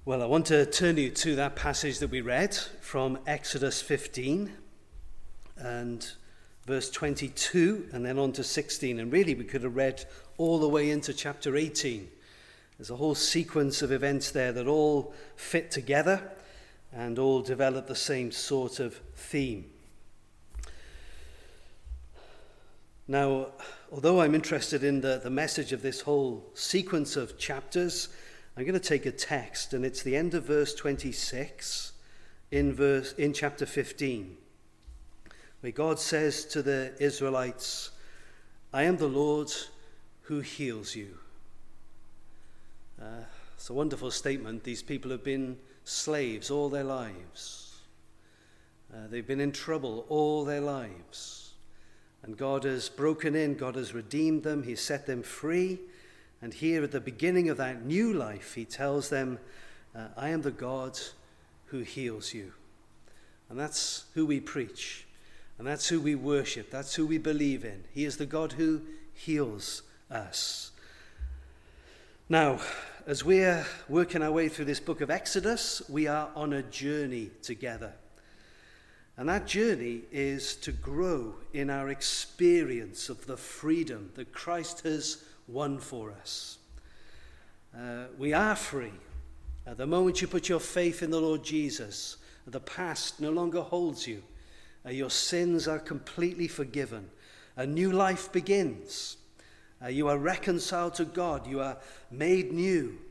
Well, I want to turn you to that passage that we read from Exodus 15 and verse 22 and then on to 16. And really we could have read all the way into chapter 18. There's a whole sequence of events there that all fit together and all develop the same sort of theme. Now, although I'm interested in the message of this whole sequence of chapters, I'm going to take a text, and it's the end of verse 26 in chapter 15, where God says to the Israelites, "I am the Lord who heals you." It's a wonderful statement. These people have been slaves all their lives. They've been in trouble all their lives. And God has broken in, God has redeemed them, He's set them free. And here at the beginning of that new life, He tells them, "I am the God who heals you." And that's who we preach. And that's who we worship. That's who we believe in. He is the God who heals us. Now, as we're working our way through this book of Exodus, we are on a journey together. And that journey is to grow in our experience of the freedom that Christ has won for us. We are free. The moment you put your faith in the Lord Jesus, the past no longer holds you. Your sins are completely forgiven. A new life begins. You are reconciled to God. You are made new.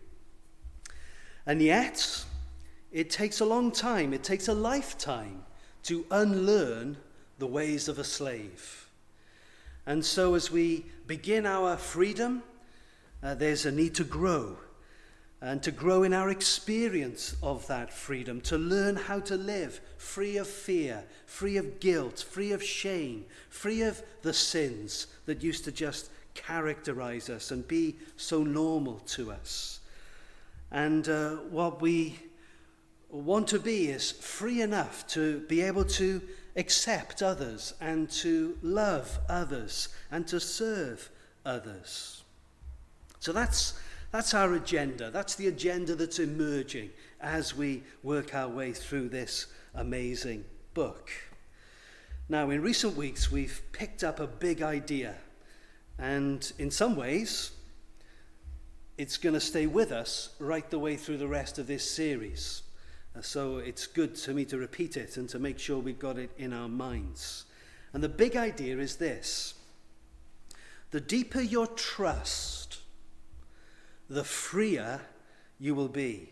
And yet, it takes a long time. It takes a lifetime to unlearn the ways of a slave. And so as we begin our freedom, there's a need to grow. And to grow in our experience of that freedom. To learn how to live free of fear, free of guilt, free of shame, free of the sins that used to just characterize us and be so normal to us. And what we want to be is free enough to be able to accept others and to love others and to serve others. So that's our agenda. That's the agenda that's emerging as we work our way through this amazing book. Now, in recent weeks, we've picked up a big idea. And in some ways, it's going to stay with us right the way through the rest of this series. So it's good to me to repeat it and to make sure we've got it in our minds. And the big idea is this: the deeper your trust, the freer you will be.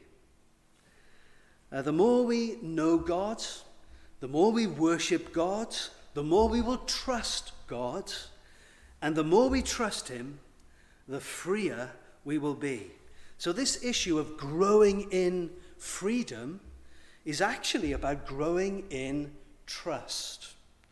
The more we know God, the more we worship God, the more we will trust God, and the more we trust Him, the freer we will be. So this issue of growing in freedom is actually about growing in trust.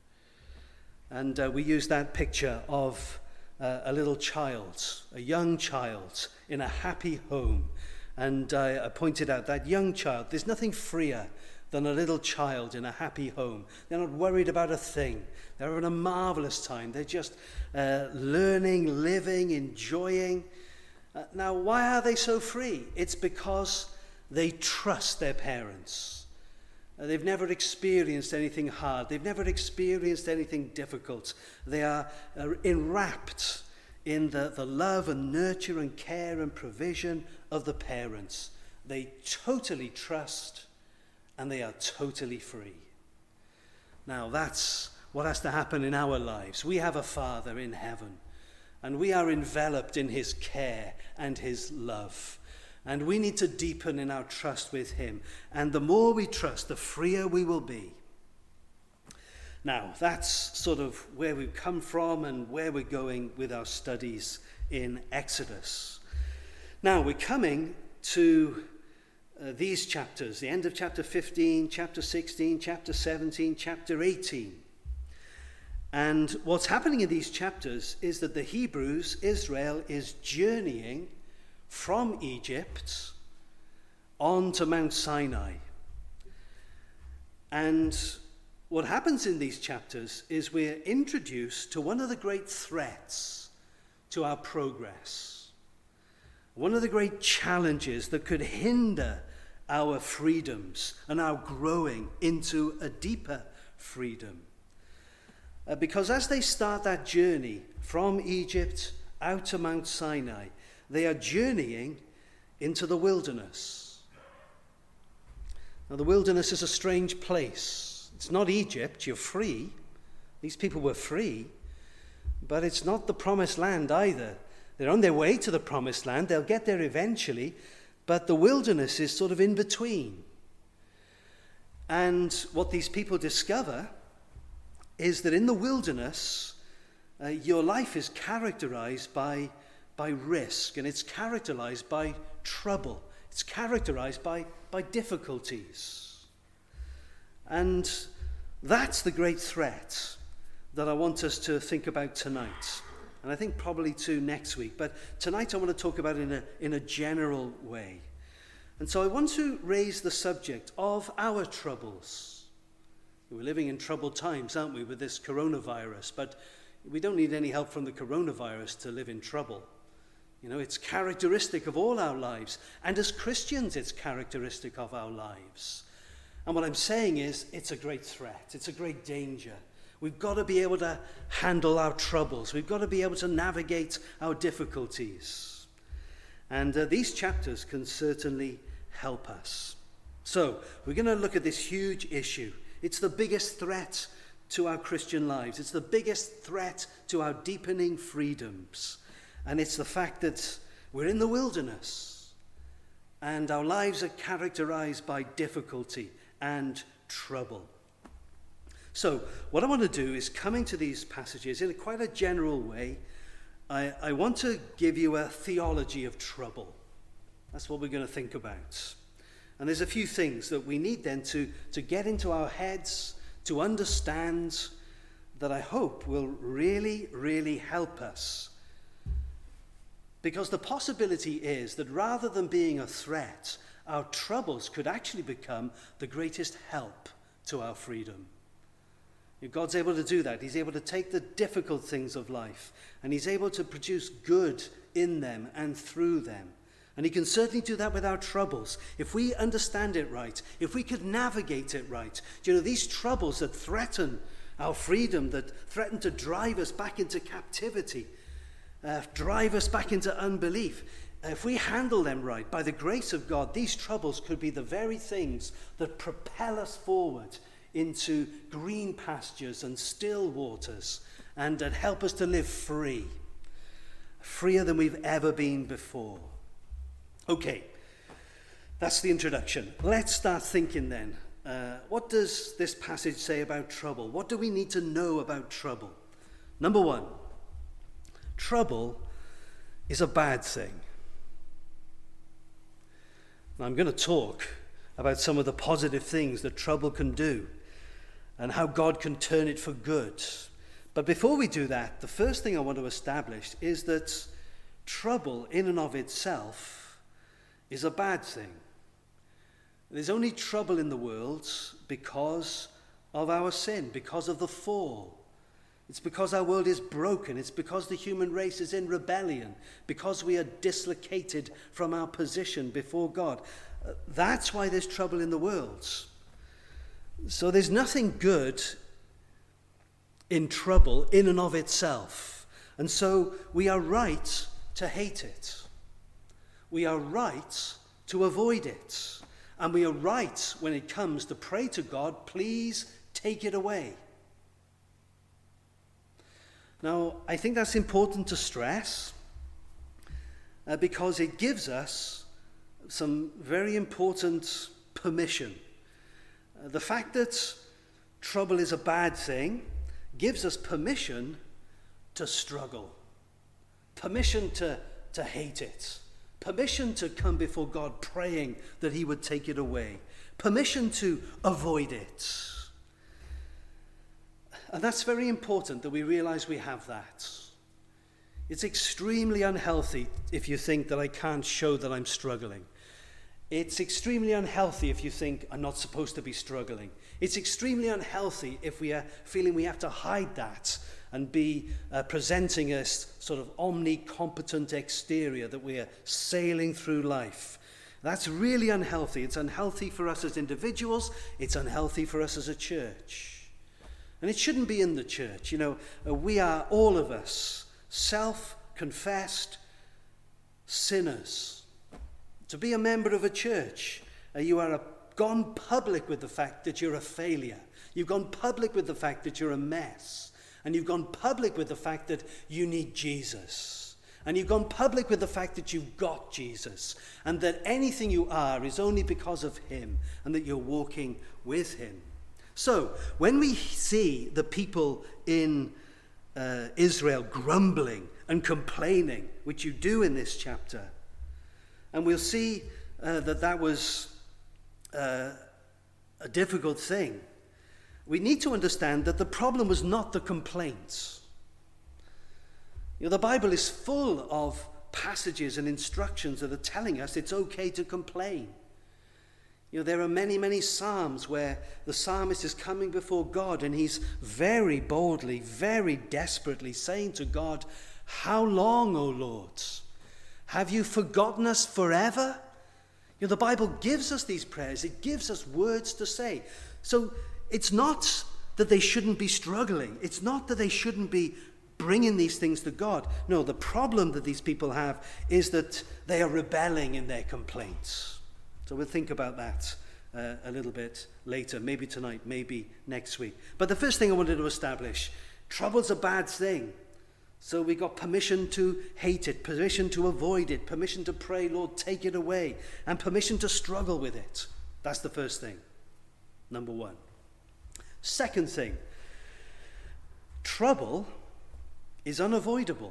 And we use that picture of a little child, a young child in a happy home. And I pointed out that young child, there's nothing freer than a little child in a happy home. They're not worried about a thing. They're having a marvelous time. They're just learning, living, enjoying. Now, why are they so free? It's because they trust their parents. They've never experienced anything hard. They've never experienced anything difficult. They are enwrapped in the love and nurture and care and provision of the parents. They totally trust and they are totally free. Now, that's what has to happen in our lives. We have a Father in heaven and we are enveloped in His care and His love. And we need to deepen in our trust with Him. And the more we trust, the freer we will be. Now, that's sort of where we've come from and where we're going with our studies in Exodus. Now, we're coming to these chapters, the end of chapter 15, chapter 16, chapter 17, chapter 18. And what's happening in these chapters is that the Hebrews, Israel, is journeying from Egypt on to Mount Sinai. And what happens in these chapters is we're introduced to one of the great threats to our progress. One of the great challenges that could hinder our freedoms and our growing into a deeper freedom. Because as they start that journey from Egypt out to Mount Sinai, they are journeying into the wilderness. Now, the wilderness is a strange place. It's not Egypt, you're free. These people were free, but it's not the promised land either. They're on their way to the promised land. They'll get there eventually, but the wilderness is sort of in between. And what these people discover is that in the wilderness, your life is characterized by risk, and it's characterized by trouble. It's characterized by difficulties. And that's the great threat that I want us to think about tonight. And I think probably too next week. But tonight I want to talk about it in a general way. And so I want to raise the subject of our troubles. We're living in troubled times, aren't we, with this coronavirus? But we don't need any help from the coronavirus to live in trouble. You know, it's characteristic of all our lives. And as Christians, it's characteristic of our lives. And what I'm saying is, it's a great threat. It's a great danger. We've got to be able to handle our troubles. We've got to be able to navigate our difficulties. And these chapters can certainly help us. So, we're going to look at this huge issue. It's the biggest threat to our Christian lives. It's the biggest threat to our deepening freedoms. And it's the fact that we're in the wilderness and our lives are characterized by difficulty and trouble. So what I want to do is come into these passages in quite a general way. I want to give you a theology of trouble. That's what we're going to think about. And there's a few things that we need then to get into our heads, to understand, that I hope will really, really help us. Because the possibility is that rather than being a threat, our troubles could actually become the greatest help to our freedom. God's able to do that. He's able to take the difficult things of life and he's able to produce good in them and through them. And he can certainly do that with our troubles. If we understand it right, if we could navigate it right. You know, these troubles that threaten our freedom, that threaten to drive us back into captivity, drive us back into unbelief. If we handle them right, by the grace of God, these troubles could be the very things that propel us forward into green pastures and still waters, and that help us to live free, freer than we've ever been before. Okay, that's the introduction. Let's start thinking then. What does this passage say about trouble? What do we need to know about trouble? Number one, trouble is a bad thing. Now, I'm going to talk about some of the positive things that trouble can do and how God can turn it for good. But before we do that, the first thing I want to establish is that trouble in and of itself is a bad thing. There's only trouble in the world because of our sin, because of the fall. It's because our world is broken. It's because the human race is in rebellion, because we are dislocated from our position before God. That's why there's trouble in the world. So there's nothing good in trouble in and of itself. And so we are right to hate it. We are right to avoid it. And we are right when it comes to pray to God, please take it away. Now, I think that's important to stress because it gives us some very important permission. The fact that trouble is a bad thing gives us permission to struggle, permission to hate it, permission to come before God praying that he would take it away, permission to avoid it. And that's very important that we realize we have that. It's extremely unhealthy if you think that I can't show that I'm struggling. It's extremely unhealthy if you think I'm not supposed to be struggling. It's extremely unhealthy if we are feeling we have to hide that and be presenting a sort of omnicompetent exterior that we are sailing through life. That's really unhealthy. It's unhealthy for us as individuals. It's unhealthy for us as a church. And it shouldn't be in the church. We are, all of us, self-confessed sinners. To be a member of a church, you are gone public with the fact that you're a failure. You've gone public with the fact that you're a mess. And you've gone public with the fact that you need Jesus. And you've gone public with the fact that you've got Jesus. And that anything you are is only because of him. And that you're walking with him. So, when we see the people in Israel grumbling and complaining, which you do in this chapter, and we'll see that was a difficult thing, we need to understand that the problem was not the complaints. The Bible is full of passages and instructions that are telling us it's okay to complain. There are many, many psalms where the psalmist is coming before God and he's very boldly, very desperately saying to God, "How long, O Lord? Have you forgotten us forever?" The Bible gives us these prayers. It gives us words to say. So it's not that they shouldn't be struggling. It's not that they shouldn't be bringing these things to God. No, the problem that these people have is that they are rebelling in their complaints. So we'll think about that a little bit later, maybe tonight, maybe next week. But the first thing I wanted to establish, trouble's a bad thing. So we got permission to hate it, permission to avoid it, permission to pray, "Lord, take it away," and permission to struggle with it. That's the first thing, number one. Second thing, trouble is unavoidable.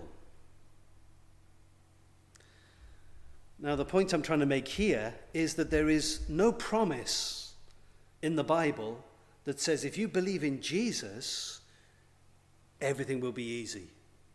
Now, the point I'm trying to make here is that there is no promise in the Bible that says if you believe in Jesus, everything will be easy.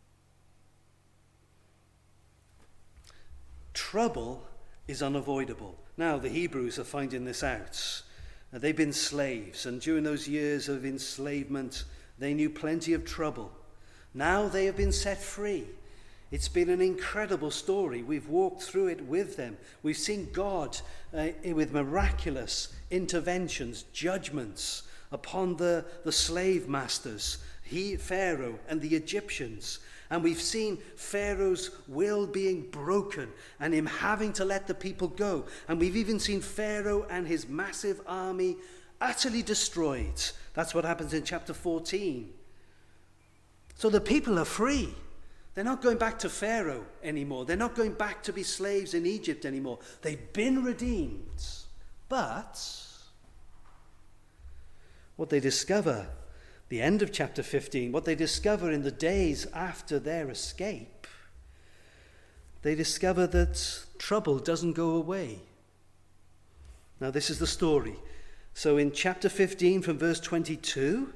Trouble is unavoidable. Now, the Hebrews are finding this out. They've been slaves, and during those years of enslavement, they knew plenty of trouble. Now they have been set free. It's been an incredible story. We've walked through it with them. We've seen God with miraculous interventions, judgments upon the slave masters, Pharaoh and the Egyptians. And we've seen Pharaoh's will being broken and him having to let the people go. And we've even seen Pharaoh and his massive army utterly destroyed. That's what happens in chapter 14. So the people are free. They're not going back to Pharaoh anymore. They're not going back to be slaves in Egypt anymore. They've been redeemed. But what they discover, the end of chapter 15, what they discover in the days after their escape, they discover that trouble doesn't go away. Now this is the story. So in chapter 15 from verse 22,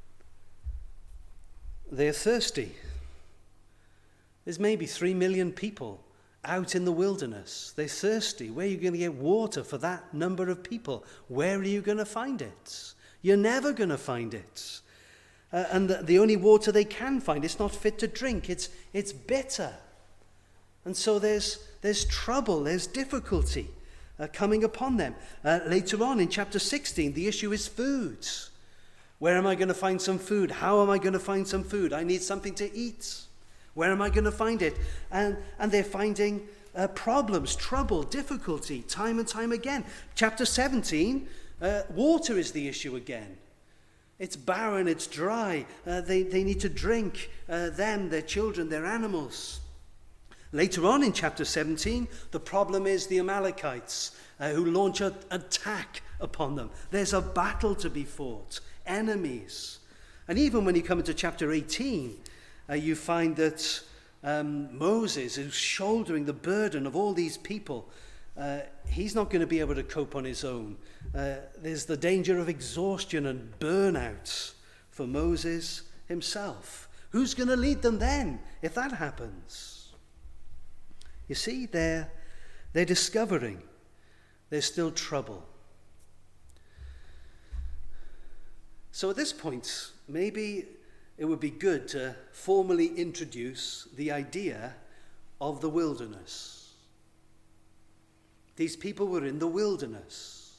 they're thirsty. There's maybe 3 million people out in the wilderness. They're thirsty. Where are you going to get water for that number of people? Where are you going to find it? You're never going to find it. And the only water they can find, it's not fit to drink. It's bitter. And so there's trouble, there's difficulty coming upon them. Later on in chapter 16, the issue is food. Where am I going to find some food? How am I going to find some food? I need something to eat. Where am I going to find it? And they're finding problems, trouble, difficulty, time and time again. Chapter 17, water is the issue again. It's barren, it's dry. They need to drink, their children, their animals. Later on in chapter 17, the problem is the Amalekites who launch an attack upon them. There's a battle to be fought, enemies. And even when you come into chapter 18, you find that Moses, who's shouldering the burden of all these people, he's not going to be able to cope on his own. There's the danger of exhaustion and burnout for Moses himself. Who's going to lead them then if that happens? You see, they're discovering there's still trouble. So at this point, maybe it would be good to formally introduce the idea of the wilderness. These people were in the wilderness.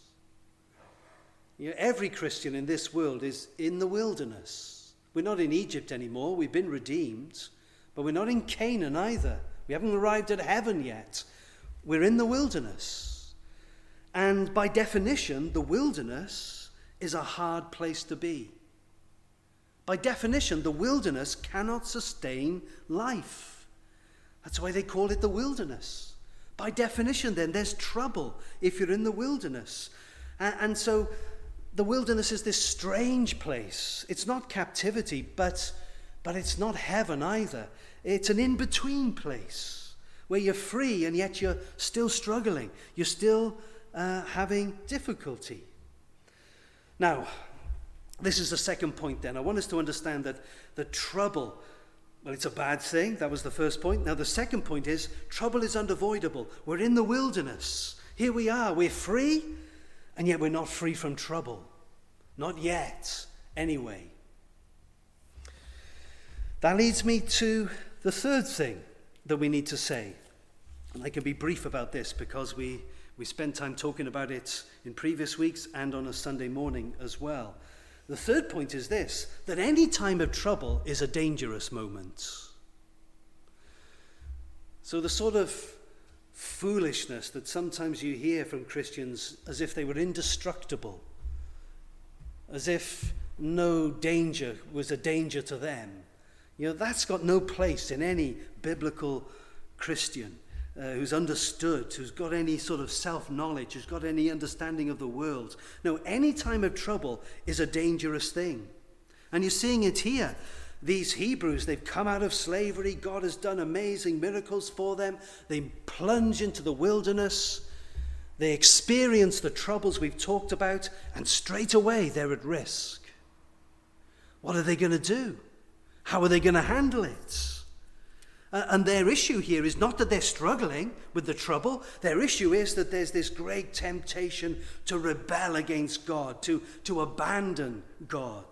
Every Christian in this world is in the wilderness. We're not in Egypt anymore. We've been redeemed. But we're not in Canaan either. We haven't arrived at heaven yet. We're in the wilderness. And by definition, the wilderness is a hard place to be. By definition, the wilderness cannot sustain life. That's why they call it the wilderness. By definition, then, there's trouble if you're in the wilderness. And so the wilderness is this strange place. It's not captivity, but it's not heaven either. It's an in-between place where you're free and yet you're still struggling. You're still having difficulty. Now, this is the second point then. I want us to understand that the trouble, well, it's a bad thing. That was the first point. Now, the second point is trouble is unavoidable. We're in the wilderness. Here we are. We're free, and yet we're not free from trouble. Not yet, anyway. That leads me to the third thing that we need to say. And I can be brief about this because we spent time talking about it in previous weeks and on a Sunday morning as well. The third point is this, that any time of trouble is a dangerous moment. So the sort of foolishness that sometimes you hear from Christians as if they were indestructible, as if no danger was a danger to them, that's got no place in any biblical Christian who's understood, who's got any sort of self-knowledge, who's got any understanding of the world. No, any time of trouble is a dangerous thing. And you're seeing it here. These Hebrews, they've come out of slavery. God has done amazing miracles for them. They plunge into the wilderness. They experience the troubles we've talked about, and straight away they're at risk. What are they going to do? How are they going to handle it? And their issue here is not that they're struggling with the trouble. Their issue is that there's this great temptation to rebel against God, to abandon God.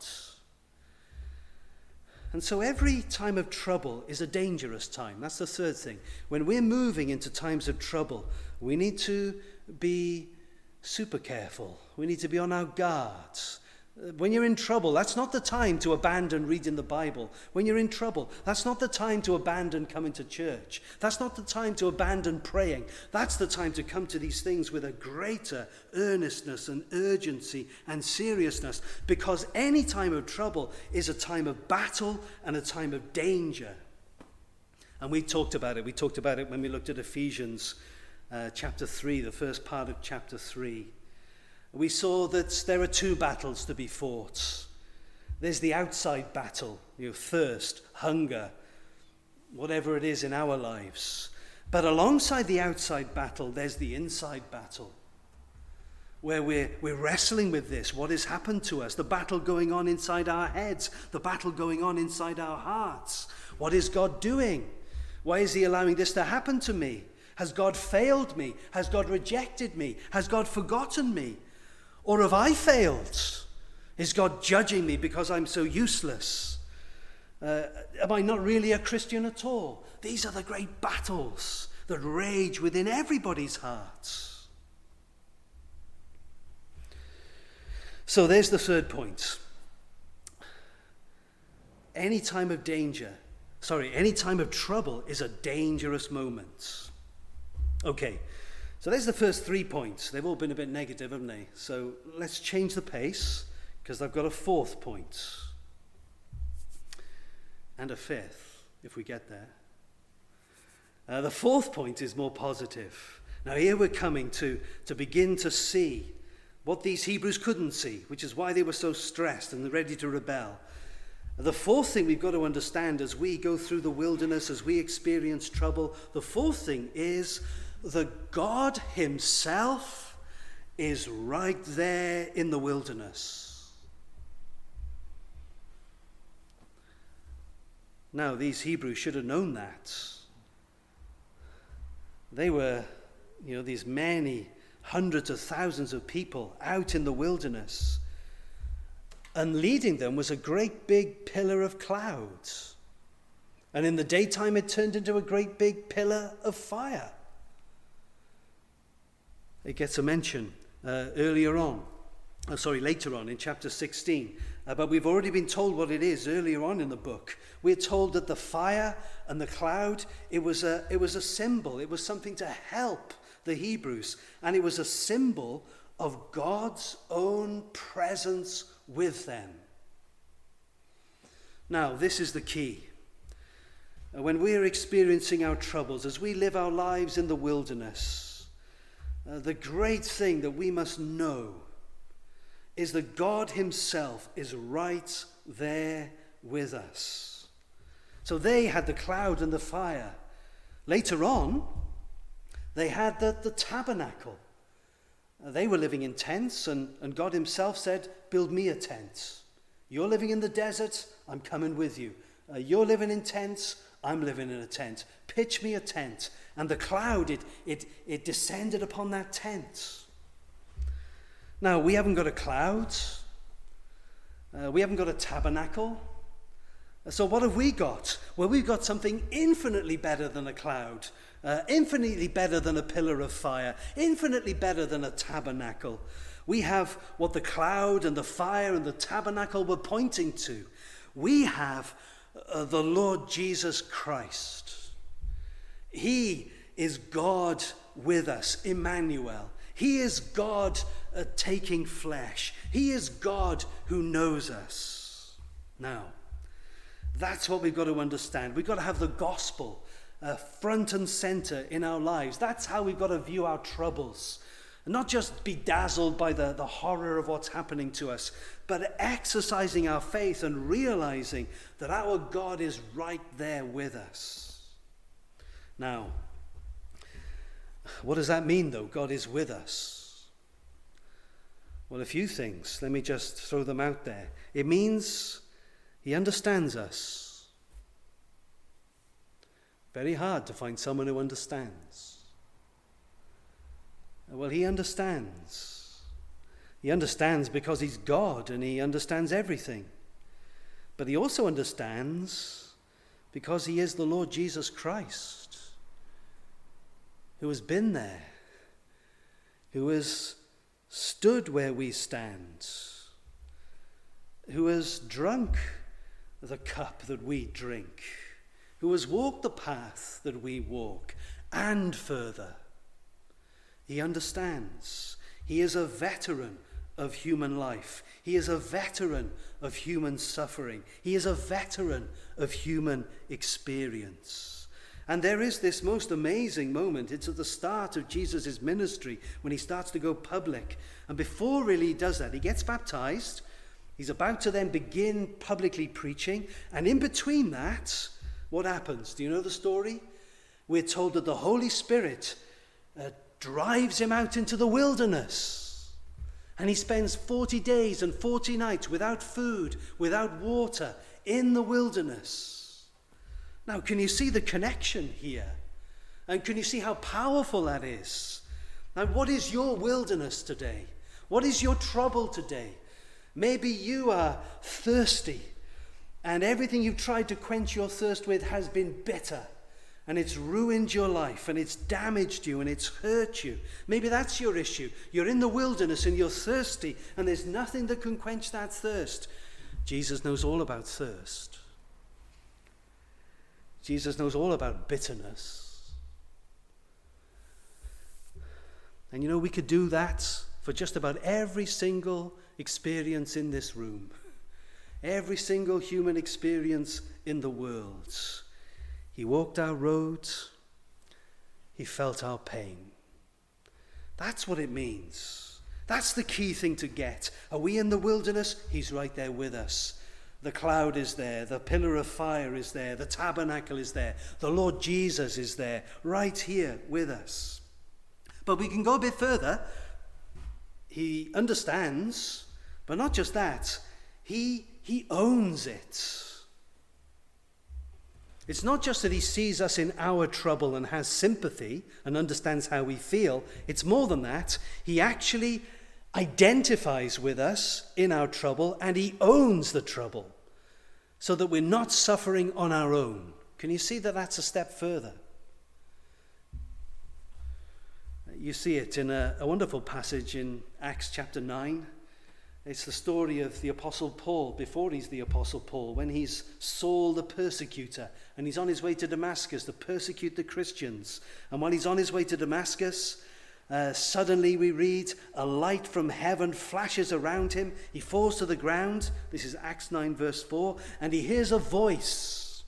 And so every time of trouble is a dangerous time. That's the third thing. When we're moving into times of trouble, we need to be super careful. We need to be on our guard. When you're in trouble, that's not the time to abandon reading the Bible. When you're in trouble, that's not the time to abandon coming to church. That's not the time to abandon praying. That's the time to come to these things with a greater earnestness and urgency and seriousness, because any time of trouble is a time of battle and a time of danger. And we talked about it. We talked about it when we looked at Ephesians chapter 3, the first part of chapter 3. We saw that there are two battles to be fought. There's the outside battle, thirst, hunger, whatever it is in our lives. But alongside the outside battle, there's the inside battle, where we're wrestling with this. What has happened to us? The battle going on inside our heads, the battle going on inside our hearts. What is God doing? Why is he allowing this to happen to me? Has God failed me? Has God rejected me? Has God forgotten me? Or have I failed? Is God judging me because I'm so useless? Am I not really a Christian at all? These are the great battles that rage within everybody's hearts. So there's the third point. Any time of trouble is a dangerous moment. Okay. So there's the first 3 points. They've all been a bit negative, haven't they? So let's change the pace, because I've got a fourth point. And a fifth, if we get there. The fourth point is more positive. Now here we're coming to begin to see what these Hebrews couldn't see, which is why they were so stressed and ready to rebel. The fourth thing we've got to understand as we go through the wilderness, as we experience trouble, the fourth thing is that God himself is right there in the wilderness. Now, these Hebrews should have known that. They were, these many hundreds of thousands of people out in the wilderness. And leading them was a great big pillar of clouds. And in the daytime, it turned into a great big pillar of fire. It gets a mention later on in chapter 16. But we've already been told what it is earlier on in the book. We're told that the fire and the cloud, it was a symbol. It was something to help the Hebrews. And it was a symbol of God's own presence with them. Now, this is the key. When we're experiencing our troubles, as we live our lives in the wilderness, the great thing that we must know is that God himself is right there with us. So they had the cloud and the fire. Later on, they had the tabernacle. They were living in tents, and God himself said, build me a tent. You're living in the desert, I'm coming with you. You're living in tents, I'm living in a tent. Pitch me a tent. And the cloud, it descended upon that tent. Now, we haven't got a cloud. We haven't got a tabernacle. So what have we got? Well, we've got something infinitely better than a cloud, infinitely better than a pillar of fire, infinitely better than a tabernacle. We have what the cloud and the fire and the tabernacle were pointing to. We have the Lord Jesus Christ. He is God with us, Emmanuel. He is God taking flesh. He is God who knows us. Now, that's what we've got to understand. We've got to have the gospel front and center in our lives. That's how we've got to view our troubles. Not just be dazzled by the horror of what's happening to us, but exercising our faith and realizing that our God is right there with us. Now, what does that mean, though, God is with us? Well, a few things. Let me just throw them out there. It means he understands us. Very hard to find someone who understands. Well, he understands. He understands because he's God and he understands everything. But he also understands because he is the Lord Jesus Christ, who has been there, who has stood where we stand, who has drunk the cup that we drink, who has walked the path that we walk, and further. He understands. He is a veteran of human life. He is a veteran of human suffering. He is a veteran of human experience. And there is this most amazing moment. It's at the start of Jesus' ministry when he starts to go public. And before really he does that, he gets baptized. He's about to then begin publicly preaching. And in between that, what happens? Do you know the story? We're told that the Holy Spirit drives him out into the wilderness. And he spends 40 days and 40 nights without food, without water, in the wilderness. Now, can you see the connection here? And can you see how powerful that is? Now, what is your wilderness today? What is your trouble today? Maybe you are thirsty, and everything you've tried to quench your thirst with has been bitter. And it's ruined your life, and it's damaged you, and it's hurt you. Maybe that's your issue. You're in the wilderness, and you're thirsty, and there's nothing that can quench that thirst. Jesus knows all about thirst. Jesus knows all about bitterness. And you know, we could do that for just about every single experience in this room. Every single human experience in the world. He walked our roads. He felt our pain. That's what it means. That's the key thing to get. Are we in the wilderness? He's right there with us. The cloud is there. The pillar of fire is there. The tabernacle is there. The Lord Jesus is there, right here with us. But we can go a bit further. He understands, but not just that. He owns it. It's not just that he sees us in our trouble and has sympathy and understands how we feel. It's more than that. He actually identifies with us in our trouble, and he owns the trouble so that we're not suffering on our own. Can you see that that's a step further? You see it in a wonderful passage in Acts chapter 9. It's the story of the Apostle Paul, before he's the Apostle Paul, when he's Saul the persecutor, and he's on his way to Damascus to persecute the Christians. And while he's on his way to Damascus, suddenly we read, a light from heaven flashes around him. He falls to the ground. This is Acts 9 verse 4. And he hears a voice.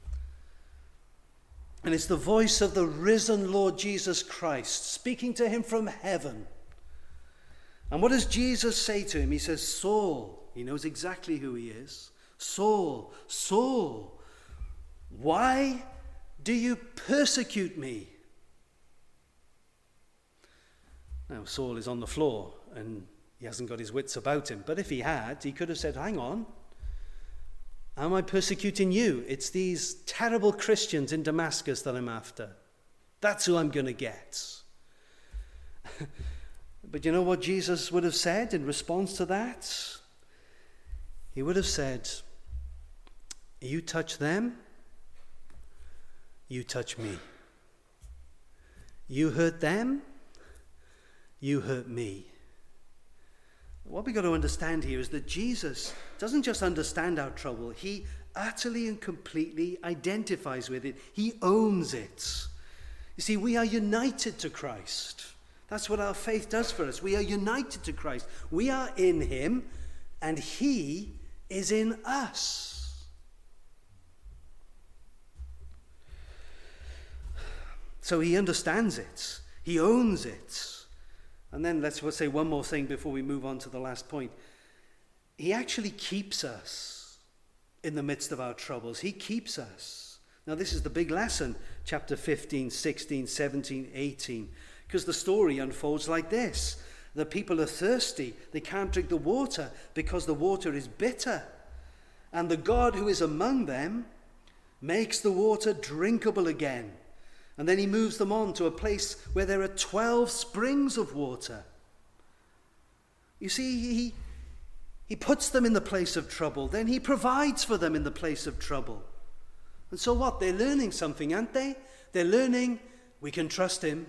And it's the voice of the risen Lord Jesus Christ speaking to him from heaven. And what does Jesus say to him? He says, Saul, he knows exactly who he is. Saul, Saul, why do you persecute me? Now, Saul is on the floor and he hasn't got his wits about him. But if he had, he could have said, hang on, am I persecuting you? It's these terrible Christians in Damascus that I'm after. That's who I'm going to get. But you know what Jesus would have said in response to that? He would have said, you touch them, you touch me. You hurt them, you hurt me. What we've got to understand here is that Jesus doesn't just understand our trouble, he utterly and completely identifies with it. He owns it. You see, we are united to Christ. That's what our faith does for us. We are united to Christ. We are in him, and he is in us. So he understands it. He owns it. And then let's say one more thing before we move on to the last point. He actually keeps us in the midst of our troubles. He keeps us. Now this is the big lesson, chapter 15, 16, 17, 18. Because the story unfolds like this. The people are thirsty. They can't drink the water because the water is bitter. And the God who is among them makes the water drinkable again. And then he moves them on to a place where there are 12 springs of water. You see, he puts them in the place of trouble. Then he provides for them in the place of trouble. And so what? They're learning something, aren't they? They're learning we can trust him.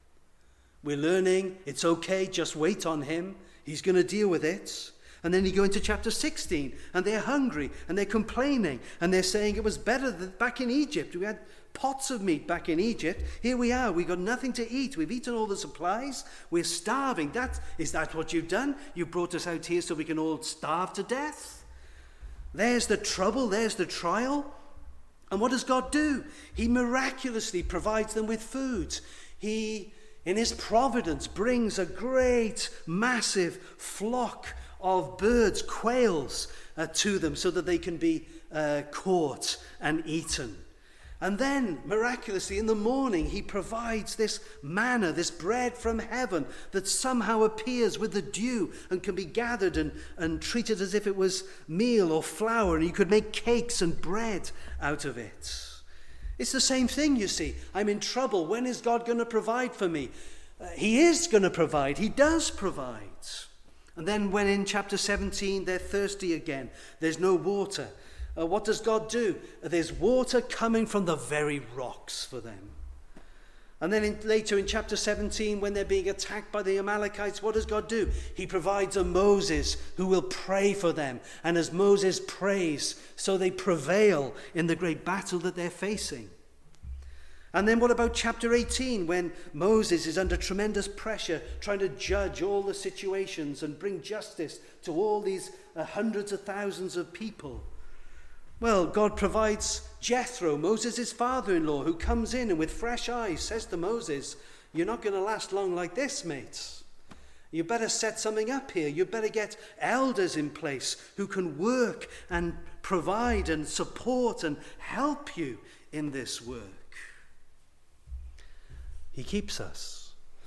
We're learning it's okay, just wait on him. He's going to deal with it. And then you go into chapter 16, and they're hungry, and they're complaining, and they're saying it was better back in Egypt. We had pots of meat back in Egypt. Here we are, we've got nothing to eat. We've eaten all the supplies. We're starving. Is that what you've done? You brought us out here so we can all starve to death? There's the trouble, there's the trial. And what does God do? He miraculously provides them with food. He, in his providence, brings a great, massive flock of birds, quails, to them so that they can be caught and eaten. And then, miraculously, in the morning, he provides this manna, this bread from heaven that somehow appears with the dew and can be gathered and treated as if it was meal or flour, and you could make cakes and bread out of it. It's the same thing, you see. I'm in trouble. When is God going to provide for me? He is going to provide. He does provide. And then when in chapter 17 they're thirsty again, there's no water. What does God do? There's water coming from the very rocks for them. And then later in chapter 17, when they're being attacked by the Amalekites, what does God do? He provides a Moses who will pray for them. And as Moses prays, so they prevail in the great battle that they're facing. And then what about chapter 18, when Moses is under tremendous pressure, trying to judge all the situations and bring justice to all these hundreds of thousands of people? Well, God provides Jethro, Moses' father-in-law, who comes in and with fresh eyes says to Moses, you're not going to last long like this, mate. You better set something up here. You better get elders in place who can work and provide and support and help you in this work. He keeps us.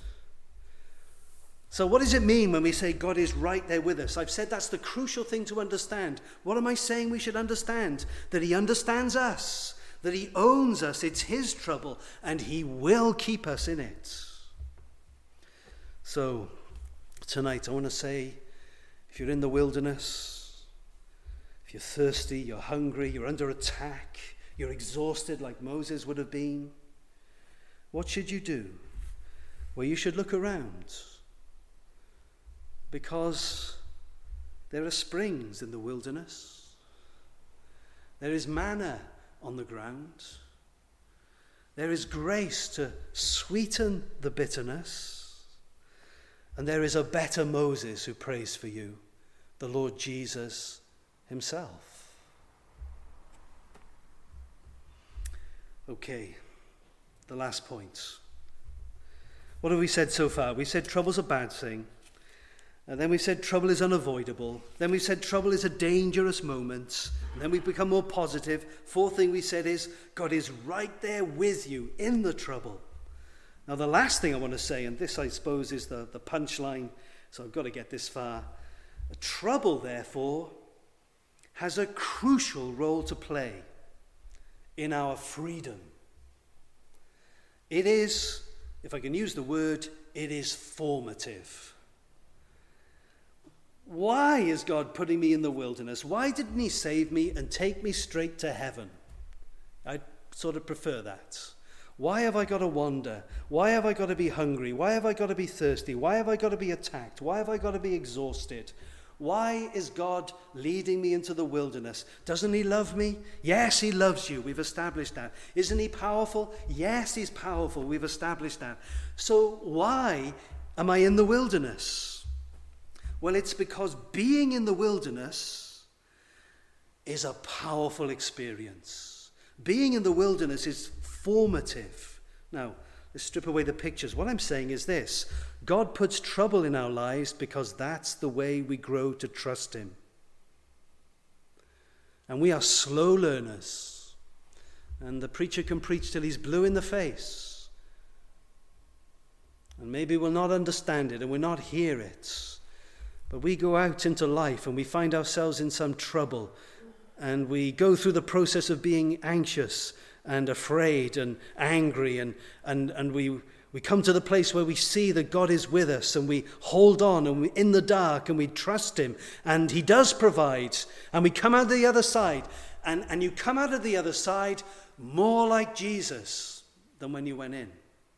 So what does it mean when we say God is right there with us? I've said that's the crucial thing to understand. What am I saying we should understand? That he understands us, that he owns us, it's his trouble, and he will keep us in it. So tonight I want to say, if you're in the wilderness, if you're thirsty, you're hungry, you're under attack, you're exhausted like Moses would have been, what should you do? where you should look around, because there are springs in the wilderness. There is manna on the ground. There is grace to sweeten the bitterness. And there is a better Moses who prays for you, the Lord Jesus himself. Okay, the last point. What have we said so far? We said trouble's a bad thing. And then we said trouble is unavoidable. Then we said trouble is a dangerous moment. And then we've become more positive. Fourth thing we said is God is right there with you in the trouble. Now the last thing I want to say, and this I suppose is the punchline, so I've got to get this far. Trouble, therefore, has a crucial role to play in our freedom. It is, if I can use the word, it is formative. Why is God putting me in the wilderness? Why didn't he save me and take me straight to heaven? I sort of prefer that. Why have I got to wander? Why have I got to be hungry? Why have I got to be thirsty? Why have I got to be attacked? Why have I got to be exhausted? Why is God leading me into the wilderness? Doesn't he love me? Yes, he loves you. We've established that. Isn't he powerful? Yes, he's powerful. We've established that. So why am I in the wilderness? Well, it's because being in the wilderness is a powerful experience. Being in the wilderness is formative. Now, let's strip away the pictures. What I'm saying is this: God puts trouble in our lives because that's the way we grow to trust him. And we are slow learners. And the preacher can preach till he's blue in the face. And maybe we'll not understand it and we'll not hear it. But we go out into life and we find ourselves in some trouble. And we go through the process of being anxious and afraid and angry. And we come to the place where we see that God is with us. And we hold on and we're in the dark and we trust him. And he does provide. And we come out the other side. And you come out of the other side more like Jesus than when you went in.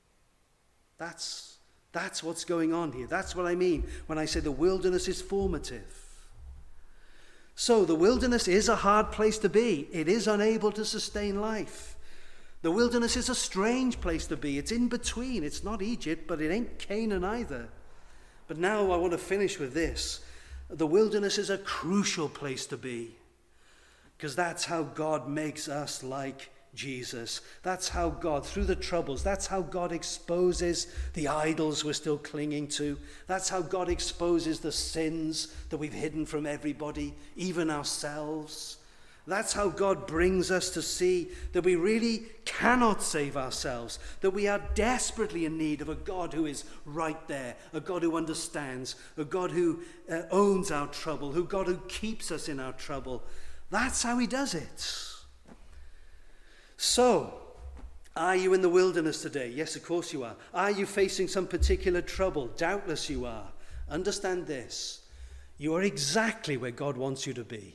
That's what's going on here. That's what I mean when I say the wilderness is formative. So the wilderness is a hard place to be. It is unable to sustain life. The wilderness is a strange place to be. It's in between. It's not Egypt, but it ain't Canaan either. But now I want to finish with this. The wilderness is a crucial place to be, because that's how God makes us like Jesus. That's how God, through the troubles, that's how God exposes the idols we're still clinging to. That's how God exposes the sins that we've hidden from everybody, even ourselves. That's how God brings us to see that we really cannot save ourselves, that we are desperately in need of a God who is right there, a God who understands, a God who owns our trouble, a God who keeps us in our trouble. That's how he does it. So, are you in the wilderness today? Yes, of course you are. Are you facing some particular trouble? Doubtless you are. Understand this: you are exactly where God wants you to be.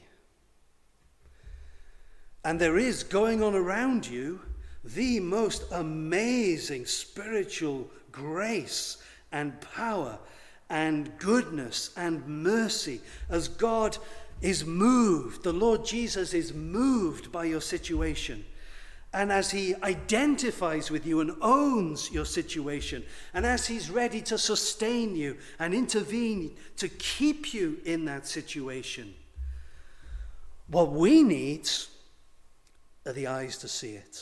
And there is going on around you the most amazing spiritual grace and power and goodness and mercy as God is moved. The Lord Jesus is moved by your situation. And as he identifies with you and owns your situation, and as he's ready to sustain you and intervene to keep you in that situation, what we need are the eyes to see it.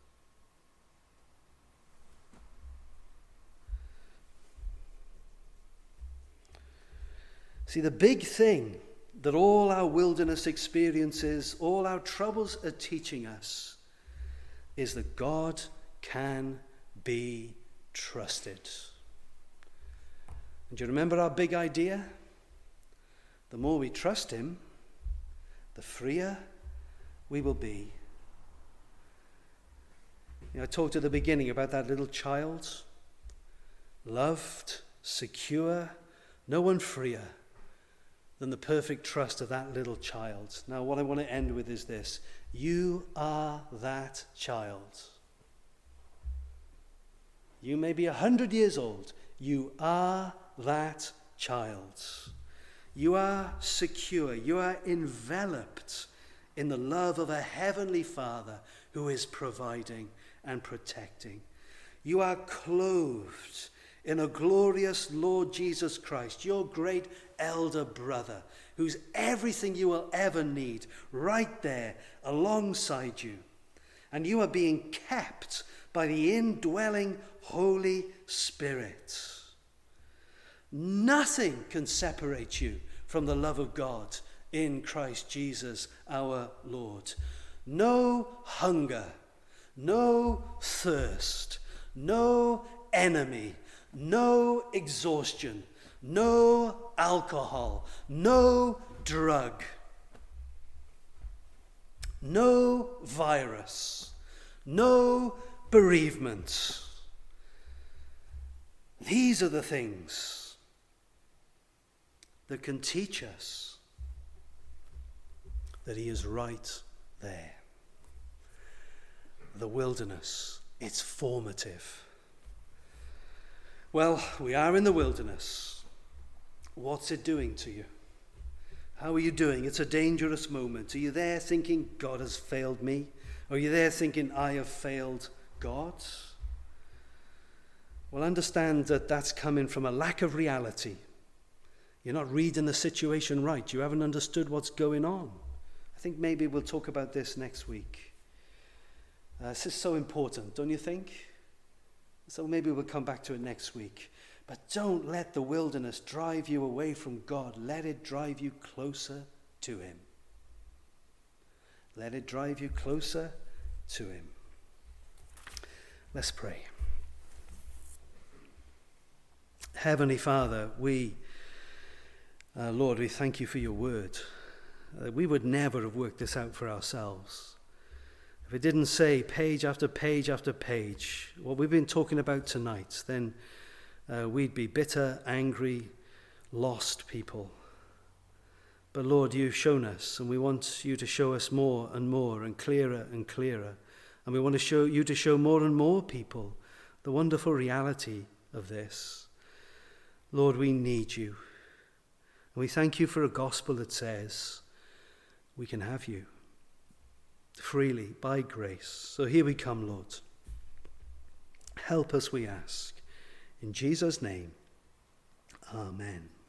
See, the big thing that all our wilderness experiences, all our troubles are teaching us is that God can be trusted. And do you remember our big idea? The more we trust him, the freer we will be. I talked at the beginning about that little child, loved, secure, no one freer than the perfect trust of that little child. Now, what I want to end with is this: you are that child. You may be 100 years old. You are that child. You are secure. You are enveloped in the love of a heavenly Father who is providing and protecting. You are clothed in a glorious Lord Jesus Christ, your great elder brother, who's everything you will ever need, right there alongside you. And you are being kept by the indwelling Holy Spirit. Nothing can separate you from the love of God in Christ Jesus our Lord. No hunger, no thirst, no enemy, no exhaustion, no alcohol, no drug, no virus, no bereavement. These are the things that can teach us that he is right there. The wilderness, it's formative. Well, we are in the wilderness. What's it doing to you? How are you doing? It's a dangerous moment. Are you there thinking, God has failed me? Or are you there thinking, I have failed God? Well, understand that that's coming from a lack of reality. You're not reading the situation right. You haven't understood what's going on. I think maybe we'll talk about this next week. This is so important, don't you think? So maybe we'll come back to it next week. But don't let the wilderness drive you away from God. Let it drive you closer to him. Let it drive you closer to him. Let's pray. Heavenly Father, Lord, we thank you for your word. We would never have worked this out for ourselves. If it didn't say page after page after page what we've been talking about tonight, then we'd be bitter, angry, lost people. But Lord, you've shown us, and we want you to show us more and more and clearer and clearer. And we want to show you to show more and more people the wonderful reality of this. Lord, we need you. And we thank you for a gospel that says we can have you freely by grace. So here we come, Lord. Help us, we ask. In Jesus' name, amen.